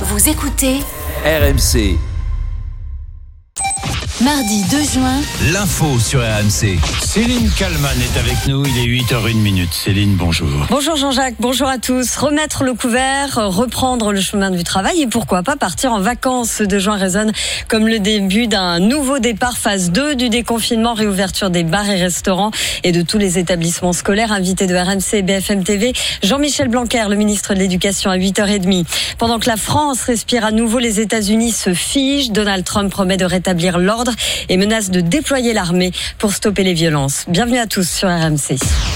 Vous écoutez RMC. Mardi 2 juin, L'info sur RMC. Céline Kallmann est avec nous, il est 8h01. Céline, bonjour. Bonjour Jean-Jacques, bonjour à tous. Remettre le couvert, reprendre le chemin du travail et pourquoi pas partir en vacances. Ce 2 juin résonne comme le début d'un nouveau départ, phase 2 du déconfinement, réouverture des bars et restaurants et de tous les établissements scolaires. Invité de RMC et BFM TV, Jean-Michel Blanquer, le ministre de l'Éducation, à 8h30. Pendant que la France respire à nouveau, les États-Unis se figent. Donald Trump promet de rétablir l'ordre et menace de déployer l'armée pour stopper les violences. Bienvenue à tous sur RMC.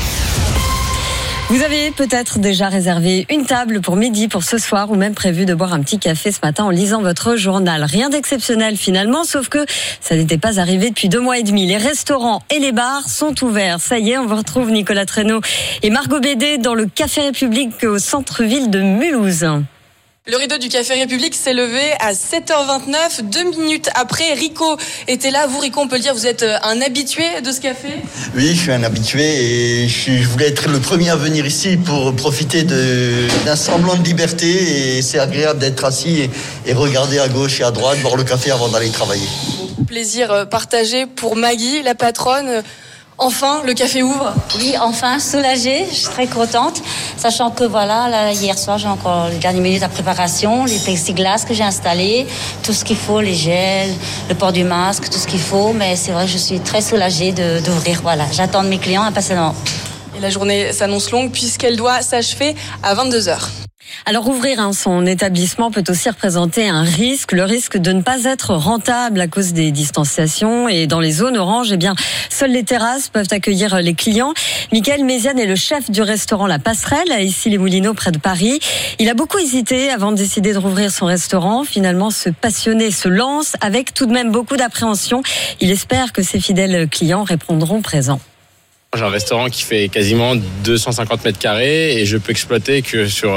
Vous avez peut-être déjà réservé une table pour midi, pour ce soir, ou même prévu de boire un petit café ce matin en lisant votre journal. Rien d'exceptionnel finalement, sauf que ça n'était pas arrivé depuis 2 mois et demi. Les restaurants et les bars sont ouverts. Ça y est, on vous retrouve Nicolas Traîneau et Margot Bédé dans le Café République au centre-ville de Mulhouse. Le rideau du Café République s'est levé à 7h29, 2 minutes après. Rico était là. Vous, Rico, on peut le dire, vous êtes un habitué de ce café ? Oui, je suis un habitué et je voulais être le premier à venir ici pour profiter d'un semblant de liberté. Et c'est agréable d'être assis et regarder à gauche et à droite, boire le café avant d'aller travailler. Plaisir partagé pour Maggie, la patronne. Enfin, le café ouvre. Oui, enfin, soulagée, je suis très contente, sachant que là, hier soir, j'ai encore les dernières minutes de préparation, les plexiglas que j'ai installés, tout ce qu'il faut, les gels, le port du masque, tout ce qu'il faut, mais c'est vrai que je suis très soulagée d'ouvrir, j'attends de mes clients impatiemment. Et la journée s'annonce longue puisqu'elle doit s'achever à 22h. Alors ouvrir son établissement peut aussi représenter un risque, le risque de ne pas être rentable à cause des distanciations. Et dans les zones oranges, seules les terrasses peuvent accueillir les clients. Michael Méziane est le chef du restaurant La Passerelle, à Issy-les-Moulineaux, près de Paris. Il a beaucoup hésité avant de décider de rouvrir son restaurant. Finalement, ce passionné se lance avec tout de même beaucoup d'appréhension. Il espère que ses fidèles clients répondront présents. J'ai un restaurant qui fait quasiment 250 mètres carrés et je peux exploiter que sur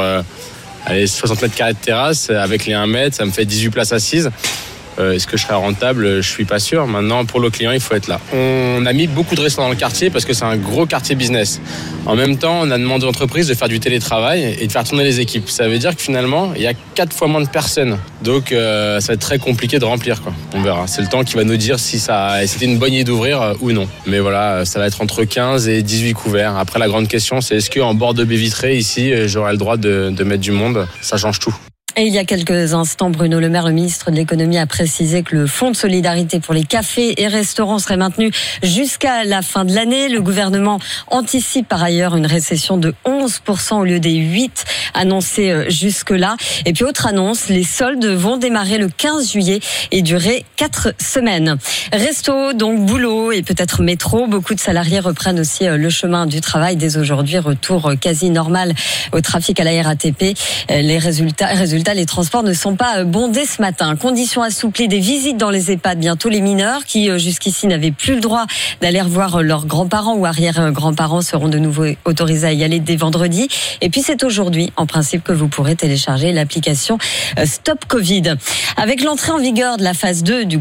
60 mètres carrés de terrasse. Avec les 1 mètre, ça me fait 18 places assises. Est-ce que je serai rentable ? Je suis pas sûr. Maintenant, pour le client, il faut être là. On a mis beaucoup de restaurants dans le quartier parce que c'est un gros quartier business. En même temps, on a demandé aux entreprises de faire du télétravail et de faire tourner les équipes. Ça veut dire que finalement, il y a 4 fois moins de personnes. Donc, ça va être très compliqué de remplir, quoi. On verra. C'est le temps qui va nous dire si c'était une bonne idée d'ouvrir ou non. Mais voilà, ça va être entre 15 et 18 couverts. Après, la grande question, c'est est-ce qu'en bord de baie vitrée, ici, j'aurai le droit de mettre du monde ? Ça change tout. Et il y a quelques instants, Bruno Le Maire, le ministre de l'économie, a précisé que le fonds de solidarité pour les cafés et restaurants serait maintenu jusqu'à la fin de l'année. Le gouvernement anticipe par ailleurs une récession de 11% au lieu des 8% annoncés jusque-là. Et puis autre annonce, les soldes vont démarrer le 15 juillet et durer 4 semaines. Resto, donc boulot et peut-être métro. Beaucoup de salariés reprennent aussi le chemin du travail dès aujourd'hui. Retour quasi normal au trafic à la RATP. Les résultats, les transports ne sont pas bondés ce matin. Conditions assouplies des visites dans les EHPAD. Bientôt les mineurs qui jusqu'ici n'avaient plus le droit d'aller revoir leurs grands-parents ou arrière-grands-parents seront de nouveau autorisés à y aller dès vendredi. Et puis c'est aujourd'hui, en principe, que vous pourrez télécharger l'application Stop Covid. Avec l'entrée en vigueur de la phase 2 du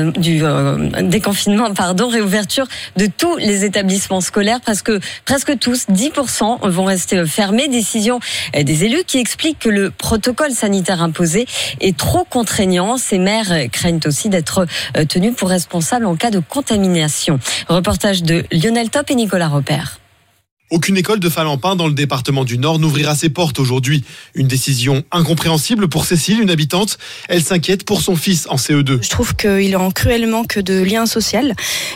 déconfinement, réouverture de tous les établissements scolaires, presque tous, 10% vont rester fermés. Décision des élus qui expliquent que le protocole sanitaire imposé est trop contraignant. Ces maires craignent aussi d'être tenus pour responsables en cas de contamination. Reportage de Lionel Top et Nicolas Repère. Aucune école de Falampin dans le département du Nord n'ouvrira ses portes aujourd'hui. Une décision incompréhensible pour Cécile, une habitante. Elle s'inquiète pour son fils en CE2. Je trouve qu'il est en cruel manque de lien social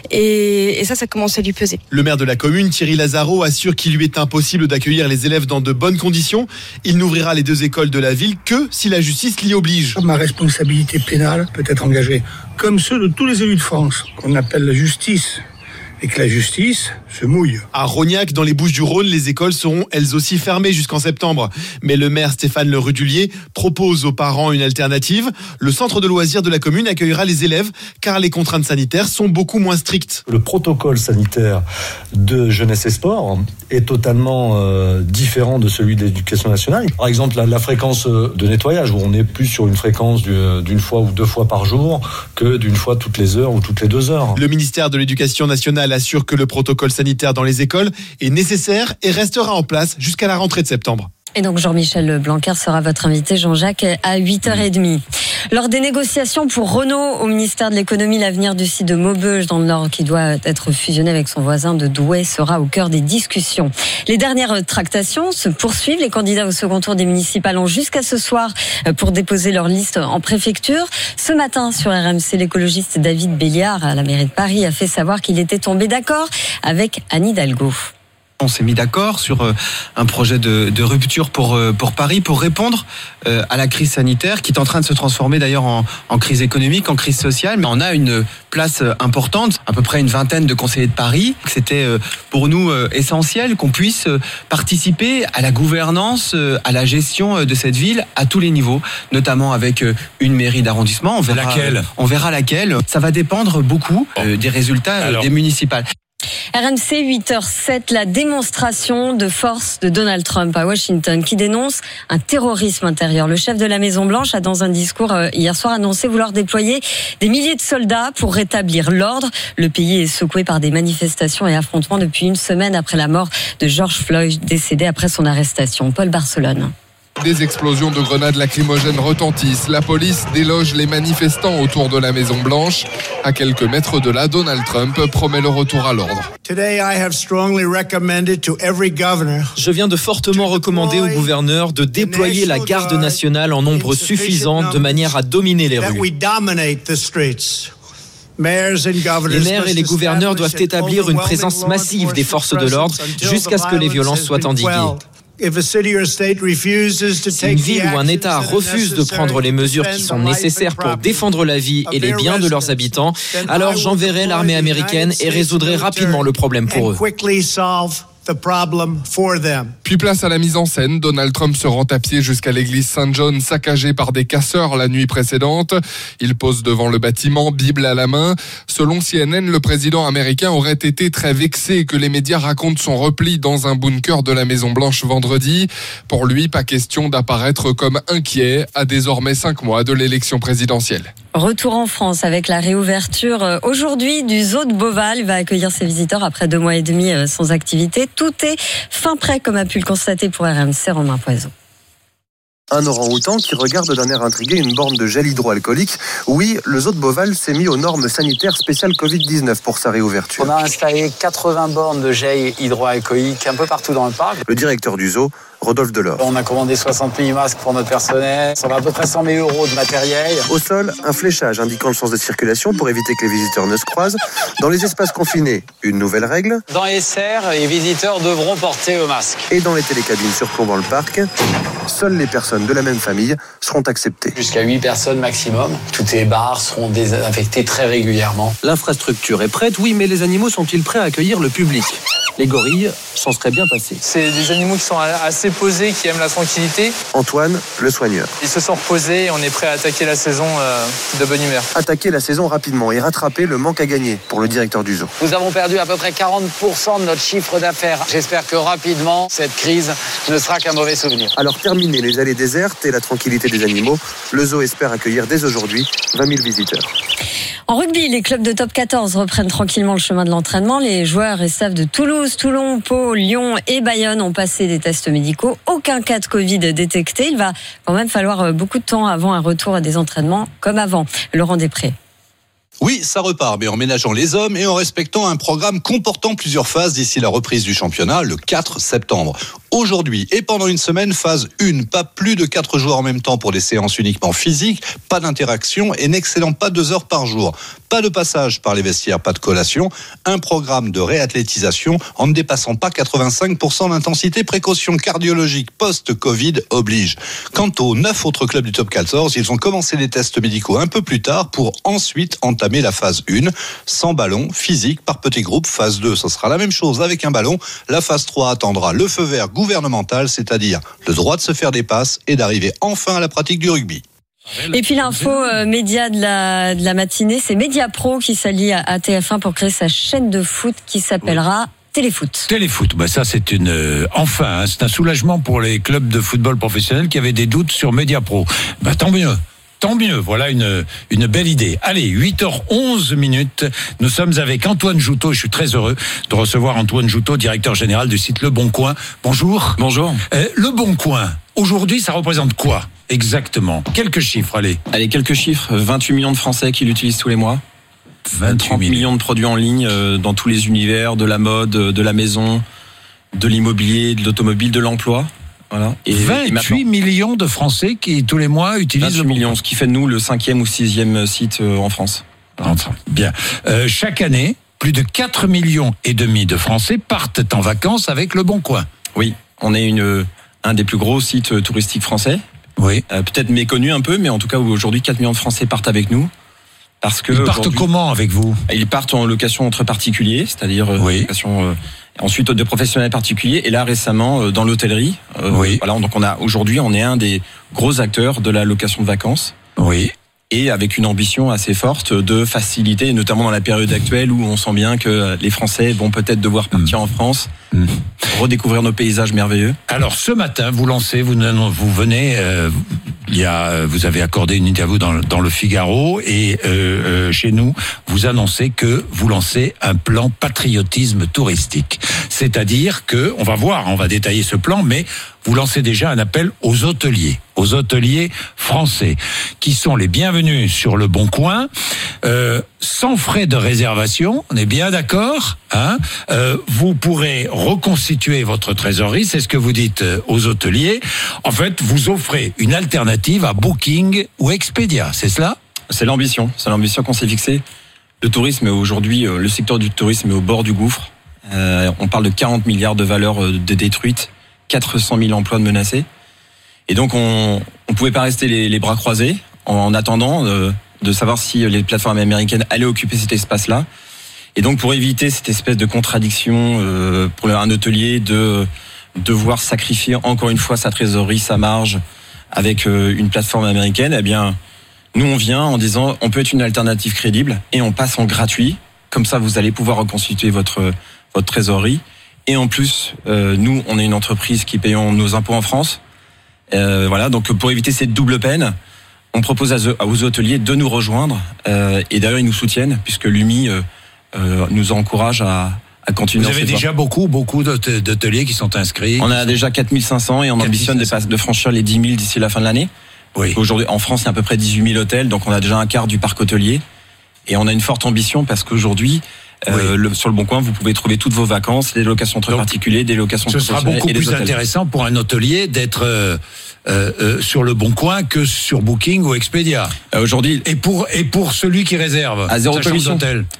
et ça commence à lui peser. Le maire de la commune, Thierry Lazaro, assure qu'il lui est impossible d'accueillir les élèves dans de bonnes conditions. Il n'ouvrira les 2 écoles de la ville que si la justice l'y oblige. Ma responsabilité pénale peut être engagée, comme ceux de tous les élus de France, qu'on appelle la justice. Et que la justice se mouille. À Rognac, dans les Bouches-du-Rhône, les écoles seront elles aussi fermées jusqu'en septembre. Mais le maire Stéphane Le Rudulier propose aux parents une alternative. Le centre de loisirs de la commune accueillera les élèves car les contraintes sanitaires sont beaucoup moins strictes. Le protocole sanitaire de jeunesse et sport est totalement différent de celui de l'éducation nationale. Par exemple, la fréquence de nettoyage, où on est plus sur une fréquence d'une fois ou 2 fois par jour que d'une fois toutes les heures ou toutes les 2 heures. Le ministère de l'Éducation nationale assure que le protocole sanitaire dans les écoles est nécessaire et restera en place jusqu'à la rentrée de septembre. Et donc Jean-Michel Blanquer sera votre invité, Jean-Jacques, à 8h30. Lors des négociations pour Renault au ministère de l'économie, l'avenir du site de Maubeuge dans le Nord, qui doit être fusionné avec son voisin de Douai, sera au cœur des discussions. Les dernières tractations se poursuivent. Les candidats au second tour des municipales ont jusqu'à ce soir pour déposer leur liste en préfecture. Ce matin, sur RMC, l'écologiste David Béliard à la mairie de Paris a fait savoir qu'il était tombé d'accord avec Anne Hidalgo. On s'est mis d'accord sur un projet de rupture pour Paris, pour répondre à la crise sanitaire qui est en train de se transformer d'ailleurs en crise économique, en crise sociale. Mais on a une place importante, à peu près une vingtaine de conseillers de Paris. C'était pour nous essentiel qu'on puisse participer à la gouvernance, à la gestion de cette ville à tous les niveaux, notamment avec une mairie d'arrondissement. On verra laquelle. Ça va dépendre beaucoup des résultats des municipales. RMC 8h07, la démonstration de force de Donald Trump à Washington qui dénonce un terrorisme intérieur. Le chef de la Maison-Blanche a dans un discours hier soir annoncé vouloir déployer des milliers de soldats pour rétablir l'ordre. Le pays est secoué par des manifestations et affrontements depuis une semaine après la mort de George Floyd, décédé après son arrestation. Paul Barcelone. Des explosions de grenades lacrymogènes retentissent. La police déloge les manifestants autour de la Maison-Blanche. À quelques mètres de là, Donald Trump promet le retour à l'ordre. Je viens de fortement recommander au gouverneur de déployer la garde nationale en nombre suffisant de manière à dominer les rues. Les maires et les gouverneurs doivent établir une présence massive des forces de l'ordre jusqu'à ce que les violences soient endiguées. Si une ville ou un État refuse de prendre les mesures qui sont nécessaires pour défendre la vie et les biens de leurs habitants, alors j'enverrai l'armée américaine et résoudrai rapidement le problème pour eux. Puis place à la mise en scène. Donald Trump se rend à pied jusqu'à l'église Saint-John, saccagée par des casseurs la nuit précédente. Il pose devant le bâtiment, Bible à la main. Selon CNN, le président américain aurait été très vexé que les médias racontent son repli dans un bunker de la Maison-Blanche vendredi. Pour lui, pas question d'apparaître comme inquiet à désormais 5 mois de l'élection présidentielle. Retour en France avec la réouverture aujourd'hui du zoo de Beauval. Il va accueillir ses visiteurs après 2 mois et demi sans activité. Tout est fin prêt, comme a pu le constater pour RMC, Romain Poison. Un orang-outan qui regarde d'un air intrigué une borne de gel hydroalcoolique. Oui, le zoo de Beauval s'est mis aux normes sanitaires spéciales Covid-19 pour sa réouverture. On a installé 80 bornes de gel hydroalcoolique un peu partout dans le parc. Le directeur du zoo, Rodolphe Delors. On a commandé 60 000 masques pour notre personnel. Ça va à peu près 100 000 € de matériel. Au sol, un fléchage indiquant le sens de circulation pour éviter que les visiteurs ne se croisent. Dans les espaces confinés, une nouvelle règle. Dans les serres, les visiteurs devront porter le masque. Et dans les télécabines surplombant le parc, seules les personnes de la même famille seront acceptées. Jusqu'à 8 personnes maximum. Toutes les bars seront désinfectées très régulièrement. L'infrastructure est prête, oui, mais les animaux sont-ils prêts à accueillir le public ? Les gorilles s'en seraient bien passés. C'est des animaux qui sont assez posés, qui aiment la tranquillité. Antoine, le soigneur. Ils se sont reposés et on est prêt à attaquer la saison de bonne humeur. Attaquer la saison rapidement et rattraper le manque à gagner pour le directeur du zoo. Nous avons perdu à peu près 40% de notre chiffre d'affaires. J'espère que rapidement, cette crise ne sera qu'un mauvais souvenir. Alors terminer les allées désertes et la tranquillité des animaux, le zoo espère accueillir dès aujourd'hui 20 000 visiteurs. En rugby, les clubs de top 14 reprennent tranquillement le chemin de l'entraînement. Les joueurs et staff de Toulouse, Toulon, Pau, Lyon et Bayonne ont passé des tests médicaux. Aucun cas de Covid détecté. Il va quand même falloir beaucoup de temps avant un retour à des entraînements comme avant. Laurent Després. Oui, ça repart, mais en ménageant les hommes et en respectant un programme comportant plusieurs phases d'ici la reprise du championnat, le 4 septembre. Aujourd'hui et pendant une semaine, phase 1, pas plus de 4 joueurs en même temps pour des séances uniquement physiques, pas d'interaction et n'excédant pas 2 heures par jour. Pas de passage par les vestiaires, pas de collation, un programme de réathlétisation en ne dépassant pas 85% d'intensité, précaution cardiologique post-Covid oblige. Quant aux 9 autres clubs du top 14, ils ont commencé les tests médicaux un peu plus tard pour ensuite entamer la phase 1, sans ballon, physique, par petits groupes. Phase 2, ce sera la même chose avec un ballon. La phase 3 attendra le feu vert gouvernemental, c'est-à-dire le droit de se faire des passes et d'arriver enfin à la pratique du rugby. Et puis l'info média de la matinée, c'est Mediapro qui s'allie à TF1 pour créer sa chaîne de foot qui s'appellera Téléfoot. Téléfoot, ça c'est c'est un soulagement pour les clubs de football professionnels qui avaient des doutes sur Mediapro. Tant mieux. Tant mieux, voilà une belle idée. Allez, 8h11 minutes. Nous sommes avec Antoine Joutot. Je suis très heureux de recevoir Antoine Joutot, directeur général du site Le Bon Coin. Bonjour. Bonjour. Le Bon Coin, aujourd'hui, ça représente quoi exactement? Quelques chiffres, allez. Allez, quelques chiffres. 28 millions de Français qui l'utilisent tous les mois. 30 millions de produits en ligne dans tous les univers, de la mode, de la maison, de l'immobilier, de l'automobile, de l'emploi. Voilà. Et 28 millions de Français qui, tous les mois, utilisent le Bon Coin. Ce qui fait de nous le 5e ou 6e site en France. Bien. Chaque année, plus de 4,5 millions de Français partent en vacances avec le Bon Coin. Oui, on est un des plus gros sites touristiques français. Oui. Peut-être méconnu un peu, mais en tout cas, aujourd'hui, 4 millions de Français partent avec nous. Parce que ils partent comment avec vous? Ils partent en location entre particuliers, c'est-à-dire location... ensuite de professionnels particuliers, et là récemment dans l'hôtellerie. Voilà, donc aujourd'hui on est un des gros acteurs de la location de vacances. Oui. Et avec une ambition assez forte de faciliter, notamment dans la période actuelle où on sent bien que les Français vont peut-être devoir partir en France, redécouvrir nos paysages merveilleux. Alors ce matin, vous venez, vous avez accordé une interview dans le Figaro et chez nous, vous annoncez que vous lancez un plan patriotisme touristique. C'est-à-dire que, on va détailler ce plan, mais vous lancez déjà un appel aux hôteliers français, qui sont les bienvenus sur le Bon Coin, sans frais de réservation, on est bien d'accord, hein? Vous pourrez reconstituer votre trésorerie, c'est ce que vous dites aux hôteliers. En fait, vous offrez une alternative à Booking ou Expedia, c'est cela? C'est l'ambition qu'on s'est fixée. Le tourisme, aujourd'hui, le secteur du tourisme est au bord du gouffre. On parle de 40 milliards de valeurs détruites, 400 000 emplois de menacés. Et donc, on pouvait pas rester les bras croisés en attendant de savoir si les plateformes américaines allaient occuper cet espace-là. Et donc, pour éviter cette espèce de contradiction pour un hôtelier de devoir sacrifier encore une fois sa trésorerie, sa marge avec une plateforme américaine, eh bien, nous, on vient en disant on peut être une alternative crédible et on passe en gratuit. Comme ça, vous allez pouvoir reconstituer votre trésorerie. Et en plus, nous, on est une entreprise qui payons nos impôts en France. Voilà, donc pour éviter cette double peine, on propose aux hôteliers de nous rejoindre. Et d'ailleurs, ils nous soutiennent, puisque l'UMI nous encourage à continuer. Vous avez déjà beaucoup d'hôteliers qui sont inscrits? On a déjà 4500 et on ambitionne de franchir les 10 000 d'ici la fin de l'année. Oui. Aujourd'hui, en France, il y a à peu près 18 000 hôtels, donc on a déjà un quart du parc hôtelier. Et on a une forte ambition parce qu'aujourd'hui, sur le Bon Coin, vous pouvez trouver toutes vos vacances, des locations entre particuliers, des locations professionnelles. Ce sera beaucoup plus intéressant pour un hôtelier d'être sur le Bon Coin que sur Booking ou Expedia. Aujourd'hui, et pour celui qui réserve à zéro commission.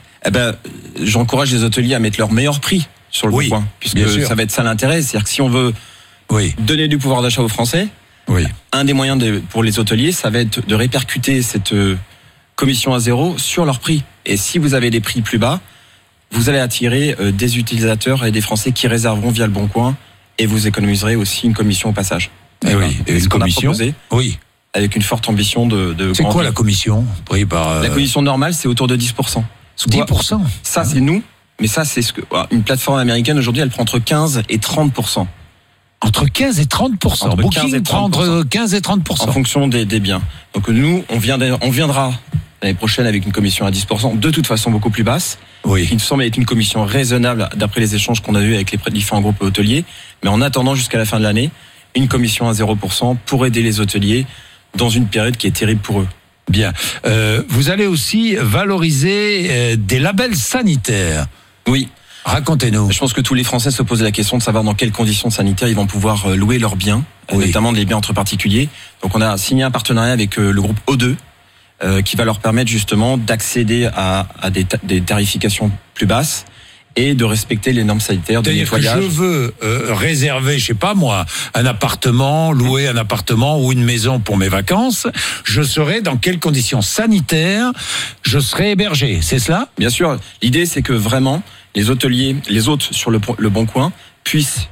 J'encourage les hôteliers à mettre leur meilleur prix sur le Bon Coin, puisque ça va être ça l'intérêt. C'est-à-dire que si on veut donner du pouvoir d'achat aux Français, un des moyens pour les hôteliers, ça va être de répercuter cette commission à zéro sur leur prix. Et si vous avez des prix plus bas, vous allez attirer des utilisateurs et des Français qui réserveront via le Bon Coin, et vous économiserez aussi une commission au passage. Et une commission, avec une forte ambition de c'est quoi la commission? La commission normale, c'est autour de 10%. 10%. Ça, c'est nous, mais ça, c'est ce que une plateforme américaine aujourd'hui, elle prend entre 15 et 30%. Entre 15 et 30%. Booking prend entre 15 et 30%. En fonction des biens. Donc nous, on viendra l'année prochaine avec une commission à 10%, de toute façon beaucoup plus basse. Qui nous semble être une commission raisonnable d'après les échanges qu'on a eus avec les différents groupes hôteliers. Mais en attendant jusqu'à la fin de l'année, une commission à 0% pour aider les hôteliers dans une période qui est terrible pour eux. Bien. Vous allez aussi valoriser des labels sanitaires. Oui. Racontez-nous. Je pense que tous les Français se posent la question de savoir dans quelles conditions sanitaires ils vont pouvoir louer leurs biens, notamment des biens entre particuliers. Donc on a signé un partenariat avec le groupe O2 qui va leur permettre justement d'accéder à des tarifications plus basses et de respecter les normes sanitaires de nettoyage. Que je veux réserver, je sais pas moi, un appartement, louer un appartement ou une maison pour mes vacances, je saurai dans quelles conditions sanitaires je serai hébergé, c'est cela? Bien sûr. L'idée, c'est que vraiment les hôteliers, les hôtes sur le Bon Coin puissent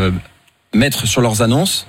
mettre sur leurs annonces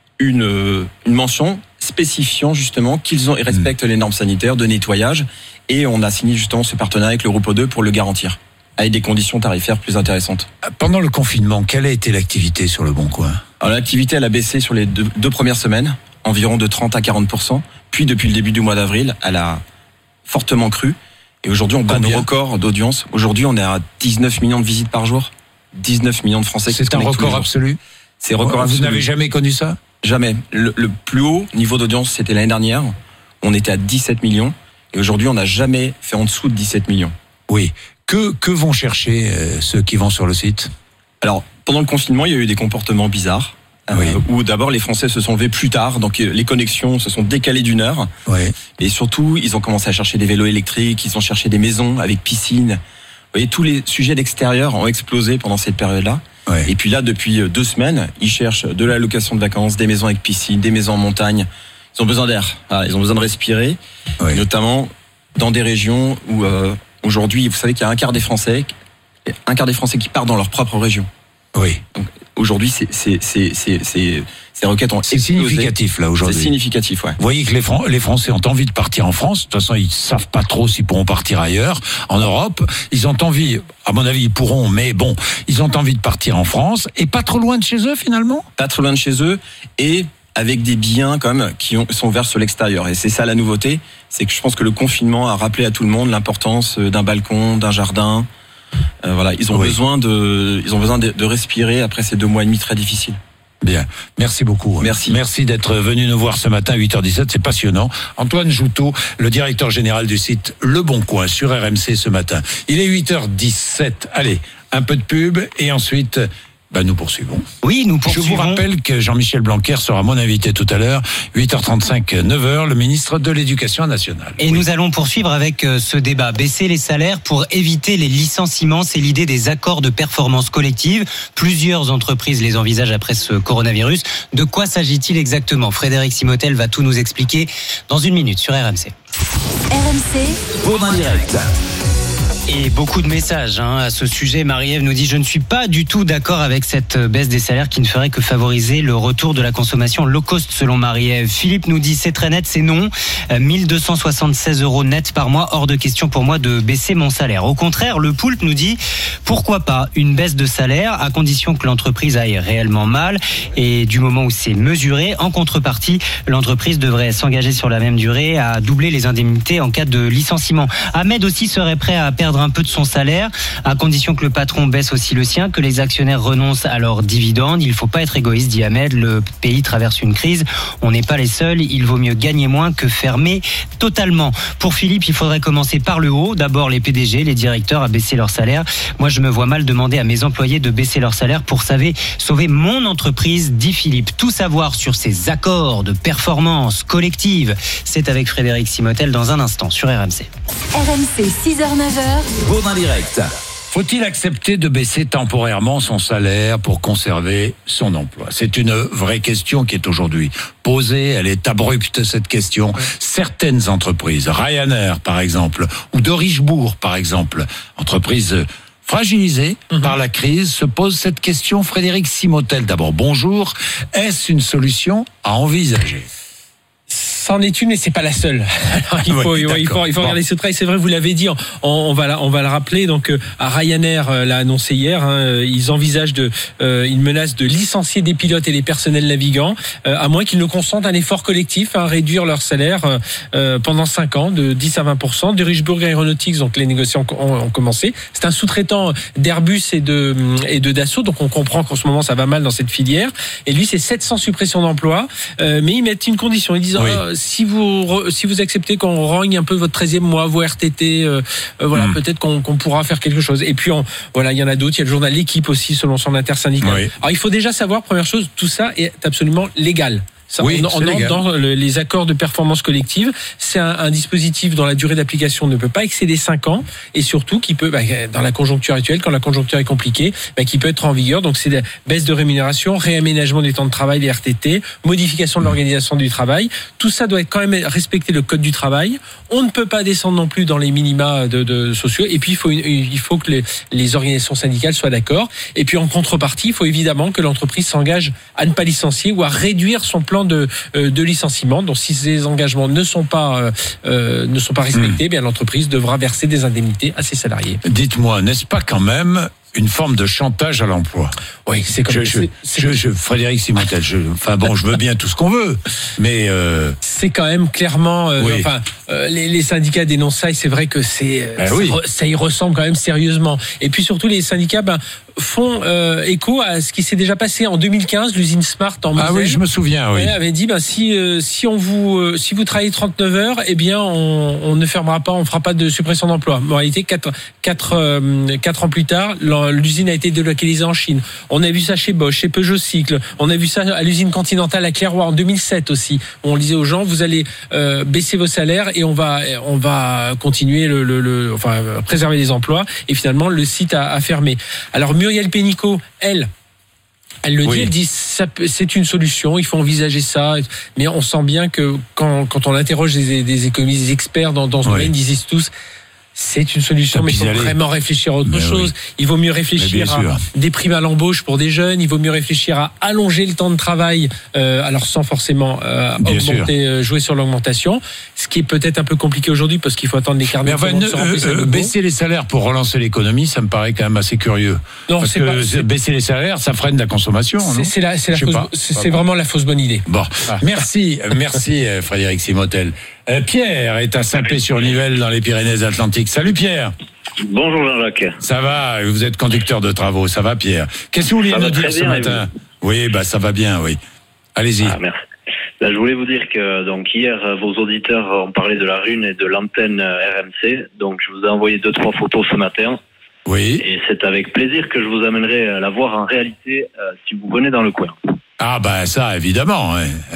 une mention spécifiant justement qu'ils respectent les normes sanitaires de nettoyage, et on a signé justement ce partenariat avec le groupe O2 pour le garantir, avec des conditions tarifaires plus intéressantes. Pendant le confinement, quelle a été l'activité sur le Bon Coin? Alors, l'activité, elle a baissé sur les deux premières semaines, environ de 30 à 40%, Puis depuis le début du mois d'avril, elle a fortement cru. Et aujourd'hui, on bat nos records d'audience. Aujourd'hui, on est à 19 millions de visites par jour. 19 millions de Français qui se connectent. C'est un record absolu. C'est record absolu. Vous n'avez jamais connu ça? Jamais. Le plus haut niveau d'audience, c'était l'année dernière. On était à 17 millions. Et aujourd'hui, on n'a jamais fait en dessous de 17 millions. Oui. Que vont chercher ceux qui vont sur le site? Alors, pendant le confinement, il y a eu des comportements bizarres. Où d'abord les Français se sont levés plus tard, donc les connexions se sont décalées d'1 heure. Et surtout, ils ont commencé à chercher des vélos électriques, ils ont cherché des maisons avec piscine. Vous voyez, tous les sujets d'extérieur ont explosé pendant cette période-là. Et puis là, depuis 2 semaines, ils cherchent de la location de vacances, des maisons avec piscine, des maisons en montagne. Ils ont besoin d'air, ils ont besoin de respirer, notamment dans des régions où aujourd'hui, vous savez qu'il y a un quart des Français qui partent dans leur propre région. Oui. Donc, aujourd'hui, ces requêtes ont explosé. C'est significatif, là, aujourd'hui. C'est significatif, ouais. Vous voyez que les Français ont envie de partir en France. De toute façon, ils savent pas trop s'ils pourront partir ailleurs. En Europe, ils ont envie, à mon avis, ils pourront, mais bon, ils ont envie de partir en France et pas trop loin de chez eux, finalement. Pas trop loin de chez eux et avec des biens, quand même, qui sont ouverts sur l'extérieur. Et c'est ça la nouveauté. C'est que je pense que le confinement a rappelé à tout le monde l'importance d'un balcon, d'un jardin. Voilà, ils ont besoin de respirer après ces 2 mois et demi très difficiles. Bien, merci beaucoup. Merci d'être venu nous voir ce matin à 8h17, c'est passionnant. Antoine Joutot, le directeur général du site Le Bon Coin sur RMC ce matin. Il est 8h17. Allez, un peu de pub et ensuite nous poursuivons. Oui, nous poursuivons. Je vous rappelle que Jean-Michel Blanquer sera mon invité tout à l'heure, 8h35, 9h, le ministre de l'Éducation nationale. Et nous allons poursuivre avec ce débat. Baisser les salaires pour éviter les licenciements, c'est l'idée des accords de performance collective. Plusieurs entreprises les envisagent après ce coronavirus. De quoi s'agit-il exactement? Frédéric Simotel va tout nous expliquer dans 1 minute sur RMC. RMC, Baudin Direct. Et beaucoup de messages à ce sujet. Marie-Ève nous dit: je ne suis pas du tout d'accord avec cette baisse des salaires qui ne ferait que favoriser le retour de la consommation low cost selon Marie-Ève. Philippe nous dit: c'est très net, c'est non. 1276 € net par mois, hors de question pour moi de baisser mon salaire. Au contraire, le Poulpe nous dit: pourquoi pas une baisse de salaire à condition que l'entreprise aille réellement mal et du moment où c'est mesuré. En contrepartie, l'entreprise devrait s'engager sur la même durée à doubler les indemnités en cas de licenciement. Ahmed aussi serait prêt à perdre un peu de son salaire, à condition que le patron baisse aussi le sien, que les actionnaires renoncent à leurs dividendes. Il ne faut pas être égoïste, dit Ahmed, le pays traverse une crise, on n'est pas les seuls, il vaut mieux gagner moins que fermer totalement. Pour Philippe, il faudrait commencer par le haut, d'abord les PDG, les directeurs à baisser leur salaire. Moi, je me vois mal demander à mes employés de baisser leur salaire pour sauver mon entreprise, dit Philippe. Tout savoir sur ces accords de performance collective, c'est avec Frédéric Simotel dans un instant sur RMC. RMC 6h-9h. Baudin Direct. Faut-il accepter de baisser temporairement son salaire pour conserver son emploi? C'est une vraie question qui est aujourd'hui posée. Elle est abrupte, cette question. Certaines entreprises, Ryanair par exemple, ou de Richebourg par exemple, entreprises fragilisées par la crise, se posent cette question. Frédéric Simotel, d'abord, bonjour. Est-ce une solution à envisager? C'en est une, mais c'est pas la seule. Alors, il faut regarder ce travail. C'est vrai, vous l'avez dit. On va le rappeler. Donc, à Ryanair l'a annoncé hier. Ils envisagent une menace de licencier des pilotes et des personnels navigants, à moins qu'ils ne consentent un effort collectif à réduire leur salaire pendant 5 ans, de 10 à 20%. De Richebourg Aeronautics, donc les négociations ont commencé. C'est un sous-traitant d'Airbus et de Dassault. Donc, on comprend qu'en ce moment, ça va mal dans cette filière. Et lui, c'est 700 suppressions d'emplois. Mais ils mettent une condition. Ils disent si vous acceptez qu'on rogne un peu votre 13e mois, vos RTT, peut-être qu'on pourra faire quelque chose. Et puis, il y en a d'autres. Il y a le journal L'Équipe aussi, selon son intersyndical. Oui. Alors, il faut déjà savoir, première chose, tout ça est absolument légal. Ça, on entre dans les accords de performance collective. C'est un dispositif dont la durée d'application ne peut pas excéder 5 ans et surtout qui peut, dans la conjoncture actuelle, quand la conjoncture est compliquée, qui peut être en vigueur. Donc c'est la baisse de rémunération, réaménagement des temps de travail, les RTT, modification de l'organisation du travail. Tout ça doit quand même respecter le code du travail. On ne peut pas descendre non plus dans les minima de sociaux. Et puis il faut que les organisations syndicales soient d'accord. Et puis en contrepartie, il faut évidemment que l'entreprise s'engage à ne pas licencier ou à réduire son plan de licenciement. Donc si ces engagements ne sont pas respectés, bien l'entreprise devra verser des indemnités à ses salariés. Dites-moi, n'est-ce pas quand même une forme de chantage à l'emploi. Oui, c'est comme Frédéric Simotel. Je veux bien tout ce qu'on veut, mais c'est quand même clairement. Les syndicats dénoncent ça et c'est vrai que ça y ressemble quand même sérieusement. Et puis surtout, les syndicats font écho à ce qui s'est déjà passé en 2015, l'usine Smart en Moselle. Ah oui, je me souviens. Oui. Avait dit si vous travaillez 39 heures, eh bien on ne fermera pas, on fera pas de suppression d'emploi. En réalité, 4 ans plus tard, l'usine a été délocalisée en Chine. On a vu ça chez Bosch, chez Peugeot Cycle. On a vu ça à l'usine Continentale à Clairoy en 2007 aussi. On disait aux gens, vous allez baisser vos salaires et on va continuer préserver les emplois. Et finalement, le site a fermé. Alors Muriel Pénicaud, elle le dit, elle dit c'est une solution, il faut envisager ça, mais on sent bien que quand on interroge des économistes, des experts dans ce domaine, ils disent tous c'est une solution, mais il faut vraiment réfléchir à autre chose. Oui. Il vaut mieux réfléchir à des primes à l'embauche pour des jeunes, il vaut mieux réfléchir à allonger le temps de travail, alors sans forcément jouer sur l'augmentation, ce qui est peut-être un peu compliqué aujourd'hui parce qu'il faut attendre les carnets. Mais baisser les salaires pour relancer l'économie, ça me paraît quand même assez curieux. Non, parce que baisser les salaires, ça freine la consommation. C'est vraiment la fausse bonne idée. Bon, merci Frédéric Simotel. Pierre est à Saint-Pé-sur-Nivelle dans les Pyrénées-Atlantiques. Salut Pierre. Bonjour Jean-Jacques. Ça va, vous êtes conducteur de travaux, ça va Pierre. Qu'est-ce que vous vouliez nous dire ce matin ? Oui, ça va bien, oui. Allez-y. Merci. Je voulais vous dire que hier, vos auditeurs ont parlé de la Rune et de l'antenne RMC. Donc je vous ai envoyé 2-3 photos ce matin. Oui. Et c'est avec plaisir que je vous amènerai la voir en réalité si vous venez dans le coin. Ah ça, évidemment.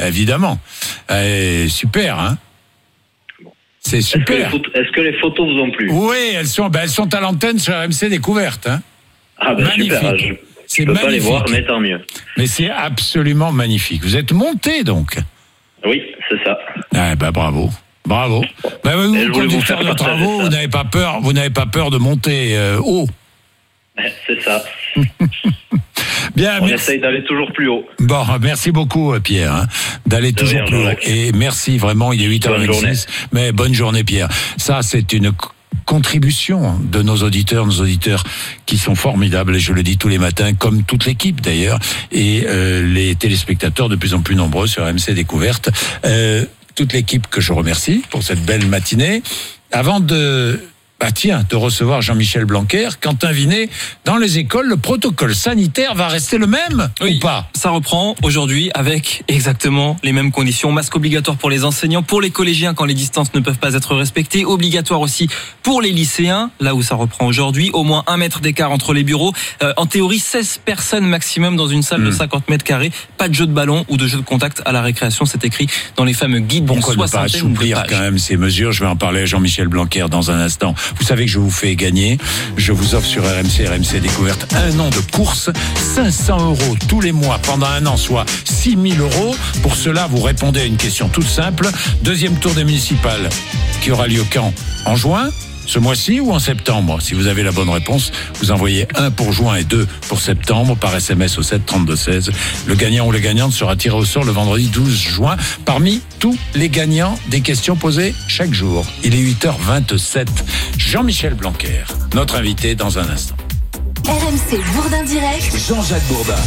Super, hein. C'est super. Est-ce que les photos vous ont plu ? Oui, elles sont à l'antenne sur RMC Découverte. Hein. Magnifique. Super. Je peux pas les voir, mais tant mieux. Mais c'est absolument magnifique. Vous êtes monté donc ? Oui, c'est ça. Bravo. Vous, conducteur de travaux, vous n'avez pas peur de monter haut. C'est ça. Bien, on essaye d'aller toujours plus haut. Bon, merci beaucoup Pierre, d'aller toujours plus haut. Et merci vraiment, il est 8h26. Mais bonne journée Pierre. Ça, c'est une contribution de nos auditeurs qui sont formidables, et je le dis tous les matins, comme toute l'équipe d'ailleurs, et les téléspectateurs de plus en plus nombreux sur RMC Découverte. Toute l'équipe que je remercie pour cette belle matinée. Avant de recevoir Jean-Michel Blanquer, Quentin Vinet, dans les écoles, le protocole sanitaire va rester le même ou pas ? Ça reprend aujourd'hui avec exactement les mêmes conditions. Masque obligatoire pour les enseignants, pour les collégiens quand les distances ne peuvent pas être respectées, obligatoire aussi pour les lycéens, là où ça reprend aujourd'hui, au moins 1 mètre d'écart entre les bureaux. En théorie, 16 personnes maximum dans une salle de 50 mètres carrés, pas de jeu de ballon ou de jeu de contact à la récréation, c'est écrit dans les fameux guides. Pourquoi ne pas assouplir quand même ces mesures ? Je vais en parler à Jean-Michel Blanquer dans un instant. Vous savez que je vous fais gagner. Je vous offre sur RMC Découverte 1 an de course, 500 € tous les mois pendant 1 an, soit 6 000 €. Pour cela, vous répondez à une question toute simple. 2e tour des municipales qui aura lieu quand ? En juin ? Ce mois-ci ou en septembre ? Si vous avez la bonne réponse, vous envoyez 1 pour juin et 2 pour septembre par SMS au 7 32 16. Le gagnant ou la gagnante sera tiré au sort le vendredi 12 juin parmi tous les gagnants des questions posées chaque jour. Il est 8h27. Jean-Michel Blanquer, notre invité dans un instant. RMC Bourdin Direct. Jean-Jacques Bourdin.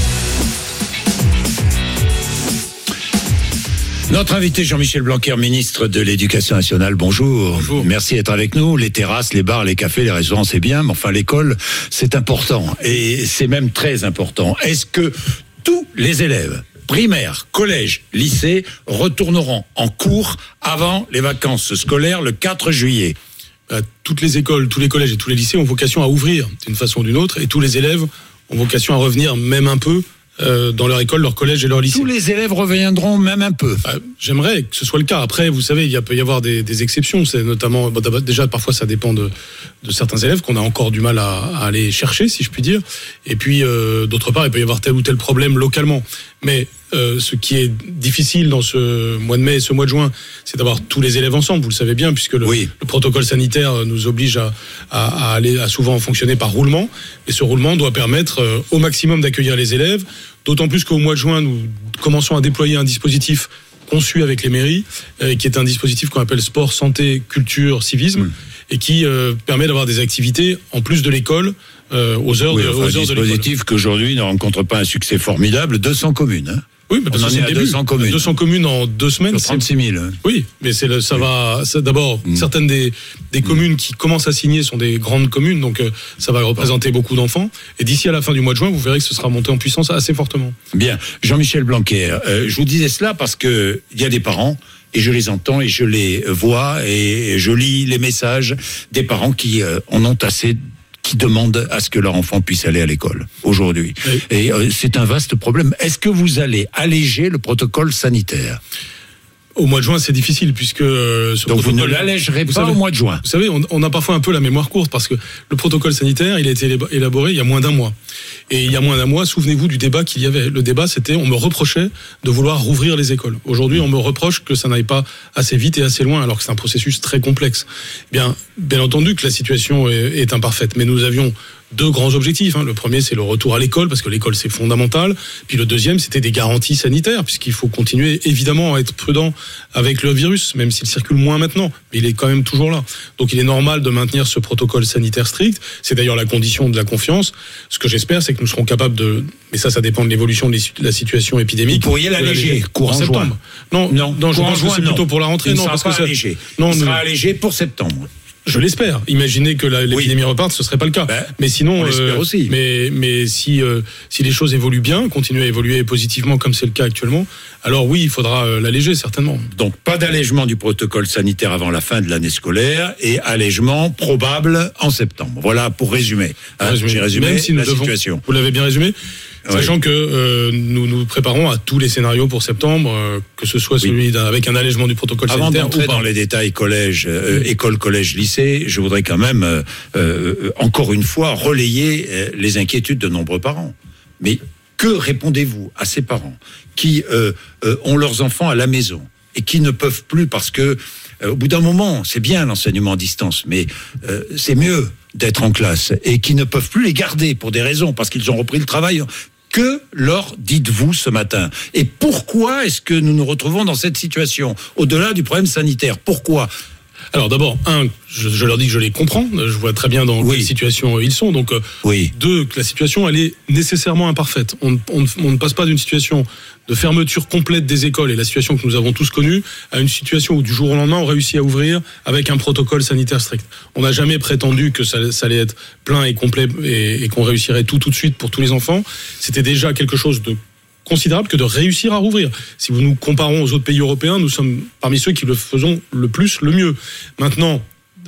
Notre invité Jean-Michel Blanquer, ministre de l'Éducation nationale, bonjour. Bonjour. Merci d'être avec nous. Les terrasses, les bars, les cafés, les restaurants, c'est bien, mais enfin l'école, c'est important. Et c'est même très important. Est-ce que tous les élèves, primaires, collèges, lycées, retourneront en cours avant les vacances scolaires le 4 juillet ? Toutes les écoles, tous les collèges et tous les lycées ont vocation à ouvrir d'une façon ou d'une autre, et tous les élèves ont vocation à revenir même un peu dans leur école, leur collège et leur lycée. Tous les élèves reviendront même un peu. J'aimerais que ce soit le cas. Après, vous savez, peut y avoir des exceptions. C'est notamment, déjà parfois ça dépend de certains élèves qu'on a encore du mal à aller chercher, si je puis dire. Et puis d'autre part, il peut y avoir tel ou tel problème localement. Mais ce qui est difficile dans ce mois de mai et ce mois de juin, c'est d'avoir tous les élèves ensemble. Vous le savez bien, puisque le protocole sanitaire nous oblige à souvent fonctionner par roulement. Et ce roulement doit permettre au maximum d'accueillir les élèves. D'autant plus qu'au mois de juin, nous commençons à déployer un dispositif conçu avec les mairies, qui est un dispositif qu'on appelle sport, santé, culture, civisme, et qui permet d'avoir des activités en plus de l'école. Aux heures de l'école. Un dispositif qu'aujourd'hui ne rencontre pas un succès formidable, 200 communes. Hein. Oui, mais on en est à 200 communes. 200 communes en 2 semaines. Sur 36 000. Oui, mais d'abord, certaines des communes qui commencent à signer sont des grandes communes, donc ça va représenter beaucoup d'enfants. Et d'ici à la fin du mois de juin, vous verrez que ce sera monté en puissance assez fortement. Bien. Jean-Michel Blanquer, je vous disais cela parce que il y a des parents, et je les entends et je les vois et je lis les messages des parents qui en ont assez, qui demandent à ce que leur enfant puisse aller à l'école aujourd'hui. Oui. Et c'est un vaste problème. Est-ce que vous allez alléger le protocole sanitaire ? Au mois de juin, c'est difficile puisque donc vous ne l'allégerez pas au mois de juin. Vous savez, on a parfois un peu la mémoire courte parce que le protocole sanitaire, il a été élaboré il y a moins d'un mois. Et il y a moins d'un mois, souvenez-vous du débat qu'il y avait. Le débat, c'était, on me reprochait de vouloir rouvrir les écoles. Aujourd'hui, on me reproche que ça n'aille pas assez vite et assez loin, alors que c'est un processus très complexe. Bien entendu que la situation est imparfaite, mais nous avions 2 grands objectifs. Le premier, c'est le retour à l'école, parce que l'école, c'est fondamental. Puis le deuxième, c'était des garanties sanitaires, puisqu'il faut continuer, évidemment, à être prudent avec le virus, même s'il circule moins maintenant. Mais il est quand même toujours là. Donc il est normal de maintenir ce protocole sanitaire strict. C'est d'ailleurs la condition de la confiance. Ce que j'espère, c'est que nous serons capables de... Mais ça dépend de l'évolution de la situation épidémique. Vous pourriez l'alléger courant septembre. Non, je pense que c'est plutôt pour la rentrée. Il sera allégé pour septembre. Je l'espère. Imaginez que l'épidémie reparte, ce serait pas le cas. Mais sinon, on l'espère aussi. Mais si les choses évoluent bien, continuent à évoluer positivement comme c'est le cas actuellement, alors oui, il faudra l'alléger certainement. Donc pas d'allègement du protocole sanitaire avant la fin de l'année scolaire et allègement probable en septembre. Voilà pour résumer. J'ai résumé même si la situation. Vous l'avez bien résumé. Sachant que nous nous préparons à tous les scénarios pour septembre, que ce soit celui avec un allègement du protocole sanitaire. Avant d'entrer dans les détails école, collège, lycée, je voudrais quand même encore une fois relayer les inquiétudes de nombreux parents. Mais que répondez-vous à ces parents qui ont leurs enfants à la maison et qui ne peuvent plus parce que au bout d'un moment, c'est bien l'enseignement à distance, mais c'est mieux d'être en classe et qui ne peuvent plus les garder pour des raisons, parce qu'ils ont repris le travail. Que leur dites-vous ce matin ? Et pourquoi est-ce que nous nous retrouvons dans cette situation ? Au-delà du problème sanitaire, pourquoi ? Alors d'abord, je leur dis que je les comprends, je vois très bien dans quelle situation ils sont. Donc, 2, que la situation, elle est nécessairement imparfaite. On ne passe pas d'une situation de fermeture complète des écoles, et la situation que nous avons tous connue, à une situation où du jour au lendemain, on réussit à ouvrir avec un protocole sanitaire strict. On n'a jamais prétendu que ça allait être plein et complet et qu'on réussirait tout de suite pour tous les enfants. C'était déjà quelque chose de considérable que de réussir à rouvrir. Si nous nous comparons aux autres pays européens, nous sommes parmi ceux qui le faisons le plus, le mieux. Maintenant,